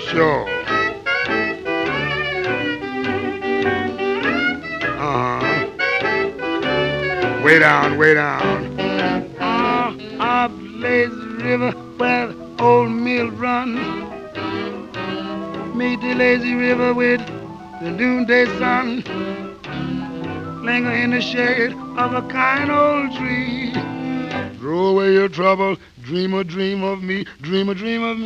Sure. Uh-huh. Way down, way down. Up lazy river where the old mill runs. Meet the lazy river with the noonday sun. Linger in the shade of a kind old tree. Throw away your trouble, dream a dream of me, dream a dream of me.